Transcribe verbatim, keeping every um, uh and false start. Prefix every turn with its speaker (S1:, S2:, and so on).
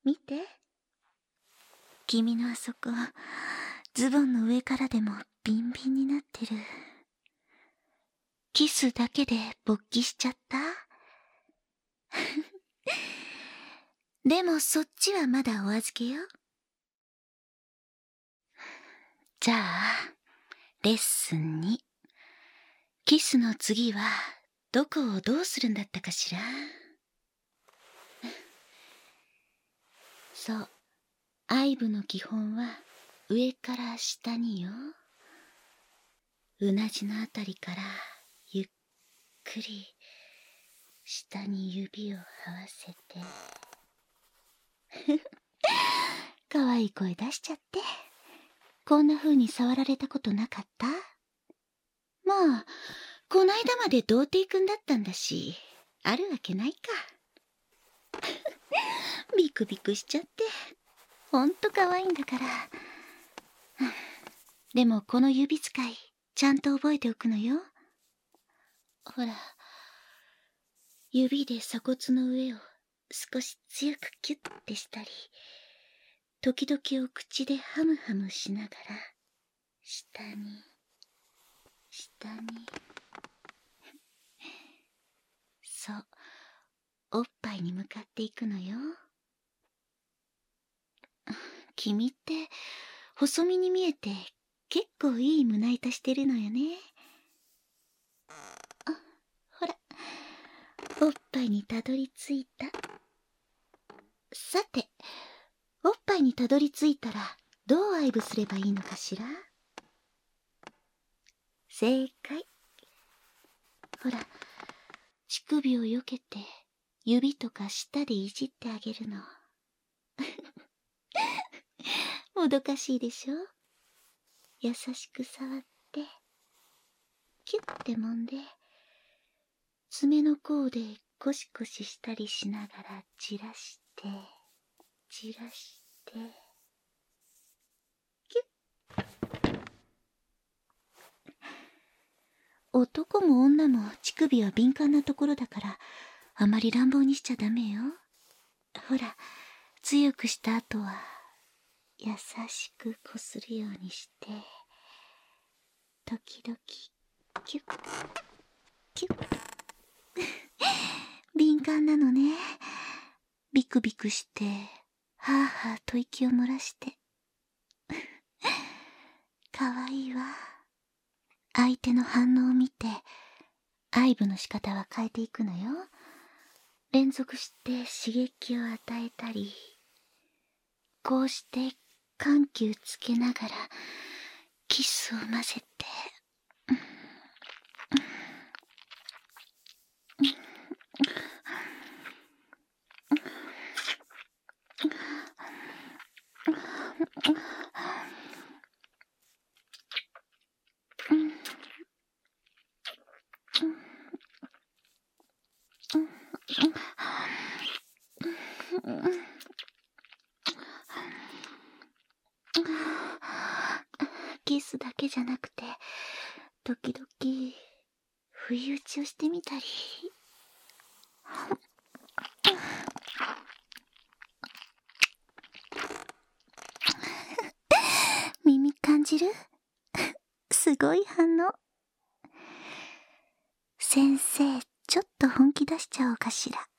S1: 見て。君のあそこ、ズボンの上からでもビンビンになってる。キスだけで勃起しちゃった？でもそっちはまだお預けよ。じゃあ、レッスンに。キスの次は、どこをどうするんだったかしら？そう。アイブの基本は、上から下によ。うなじのあたりから、ゆっくり、下に指を合わせて。かわいい声出しちゃって。こんな風に触られたことなかった？まあ、こないだまで童貞くんだったんだし、あるわけないか。ビクビクしちゃって、ほんとかわいいんだから。でもこの指使い、ちゃんと覚えておくのよ。ほら、指で鎖骨の上を少し強くキュッてしたり、時々お口でハムハムしながら、下に、下に。そう、おっぱいに向かっていくのよ。君って、細身に見えて、結構いい胸板してるのよね。あ、ほら、おっぱいにたどり着いた。さて、おっぱいにたどり着いたら、どう愛撫すればいいのかしら？正解。ほら、乳首をよけて、指とか舌でいじってあげるの。もどかしいでしょ？優しく触って、キュッて揉んで、爪の甲でゴシゴシしたりしながらじらして、じらして、キュッ。男も女も乳首は敏感なところだから、あまり乱暴にしちゃダメよ。ほら、強くした後は、優しくこするようにして、時々、キュッ、キュッ。敏感なのね。ビクビクして、はぁはぁと息を漏らして。かわいいわ。相手の反応を見て、愛撫の仕方は変えていくのよ。連続して刺激を与えたり、こうして緩急つけながらキスを混ぜて、キスだけじゃなくて、時々不意打ちをしてみたり。耳感じる？すごい反応。先生、ちょっと本気出しちゃおうかしら。